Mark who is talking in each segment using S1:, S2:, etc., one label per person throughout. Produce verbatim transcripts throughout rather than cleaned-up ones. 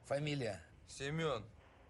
S1: Фамилия?
S2: Семен.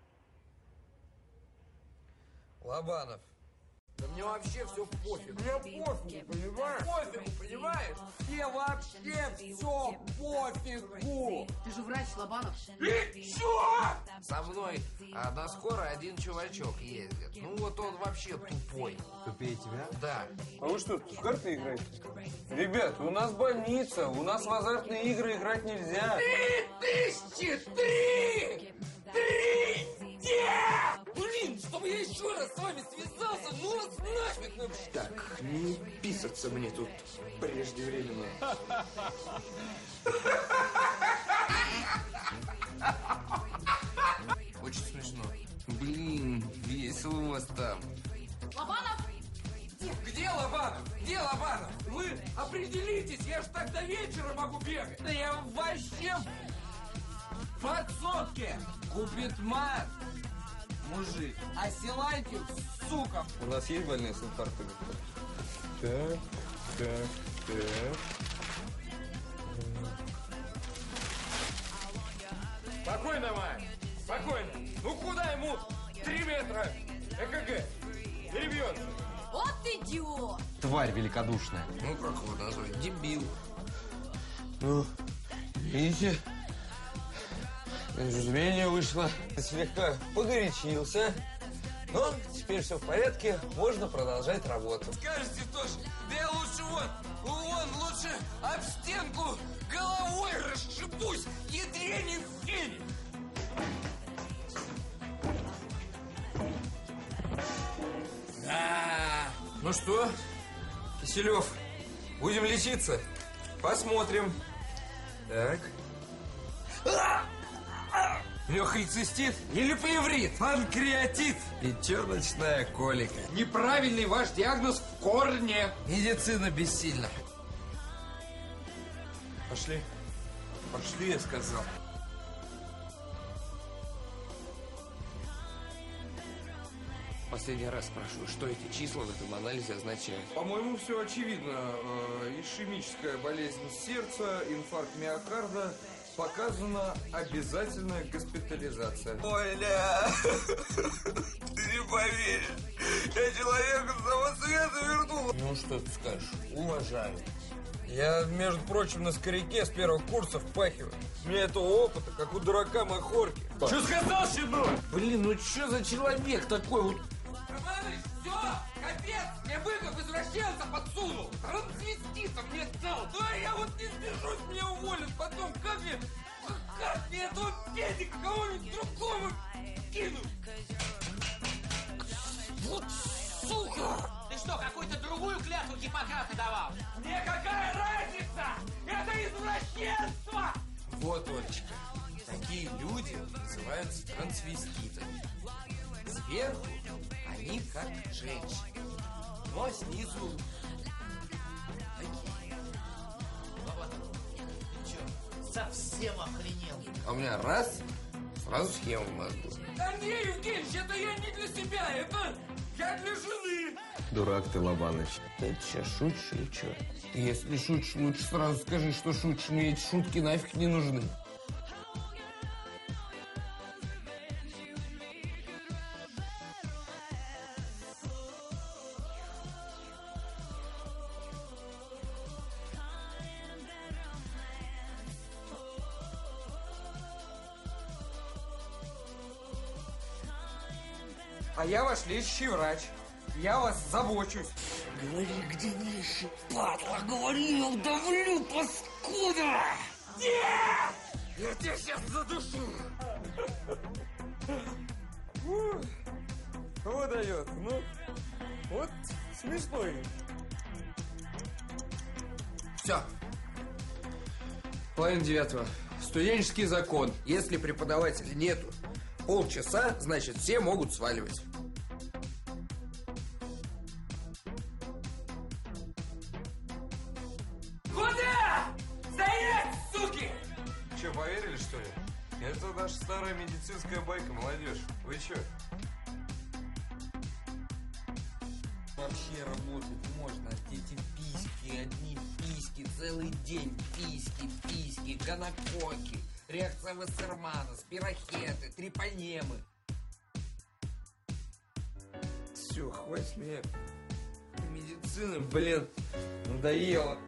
S2: Лобанов.
S3: Да мне вообще все пофиг.
S4: Мне пофигу, понимаешь?
S3: Пофигу, понимаешь? Мне вообще все пофигу.
S5: Ты же врач, Лобанов.
S3: И чё? Со мной а, на скорой один чувачок ездит. Ну вот он вообще тупой.
S2: Тупее тебя?
S3: Да.
S4: А вы что, в карты играете? Ребят, у нас больница, у нас в азартные игры играть нельзя.
S3: Три тысячи три! Три! Блин, чтобы я еще раз с вами связался, ну вас нафиг вообще!
S6: Так, не писаться мне тут преждевременно.
S3: Очень смешно. Блин, весело у вас там.
S5: Лобанов!
S3: Где Лобанов? Где Лобанов? Вы определитесь, я ж так до вечера могу бегать. Да я вообще в подсотке. Купит мат, мужик. А Силантьев, сука.
S2: У нас есть больные с инфарктами?
S4: Так, так, так.
S3: Спокойно, Майя, спокойно. Ну куда ему три метра ЭКГ? Перебьется.
S5: Вот идиот!
S2: Тварь великодушная.
S3: Ну как его назвать? Дебил.
S2: Ну, видите? Зрение вышло. Слегка погорячился. Но теперь все в порядке, можно продолжать работу.
S3: Скажете тоже, да я лучше вон, вон лучше об стенку головой расшибусь, ядренин синий.
S2: А, ну что, Киселев, будем лечиться? Посмотрим. Так. Легкий цистит или плеврит? Панкреатит. Пятерочная колика.
S3: Неправильный ваш диагноз в корне.
S2: Медицина бессильна. Пошли. Пошли, я сказал.
S3: Последний раз спрашиваю, что эти числа в этом анализе означают?
S4: По-моему, все очевидно. Э, Ишемическая болезнь сердца, инфаркт миокарда. Показана обязательная госпитализация.
S2: Оля, ты не поверишь. Я человека с того света вернул. Ну, что ты скажешь? Уважаю. Я, между прочим, на скоряке с первого курса впахиваю. У меня этого опыта, как у дурака махорки.
S3: Что сказал, щенок?
S2: Блин, ну что за человек такой вот?
S3: Романович, все, капец, мне Быков извращенца подсунул. Трансвестита мне дал. Да я вот не сдержусь, меня уволят потом. Как мне, как мне этого педика кого-нибудь другому кинуть? Вот сука!
S5: Ты что, какую-то другую клятву Гиппократа давал?
S3: Мне какая разница? Это извращенство!
S2: Вот, Олечка, такие люди называются трансвеститами. Сверху они как женщины, но снизу такие.
S5: Ты что, совсем охренел?
S2: А у меня раз, сразу схема в мозгу.
S3: Андрей Евгеньевич, это я не для себя, это я для жены.
S2: Дурак ты, Лобаныч. Ты сейчас шутишь или что? Если шутишь, лучше сразу скажи, что шутишь. Мне эти шутки нафиг не нужны.
S3: А я ваш лечащий врач. Я вас забочусь.
S2: Говори, где ниже, падла, говори, я удавлю, паскуда!
S3: Нет! Я тебя сейчас задушу.
S4: Кого дает? Ну, вот смешно.
S2: Все. Половина девятого. Студенческий закон. Если преподавателя нету полчаса, значит, все могут сваливать.
S3: Куда? Стоять, суки!
S4: Че, поверили, что ли? Это наша старая медицинская байка, молодежь. Вы че?
S2: Вообще работать можно. Эти письки, одни письки, целый день письки, письки, гонококи.
S3: реакция Вассермана, спирохеты, трипонемы.
S2: Все, хватит меня. Медицина, блин, надоела.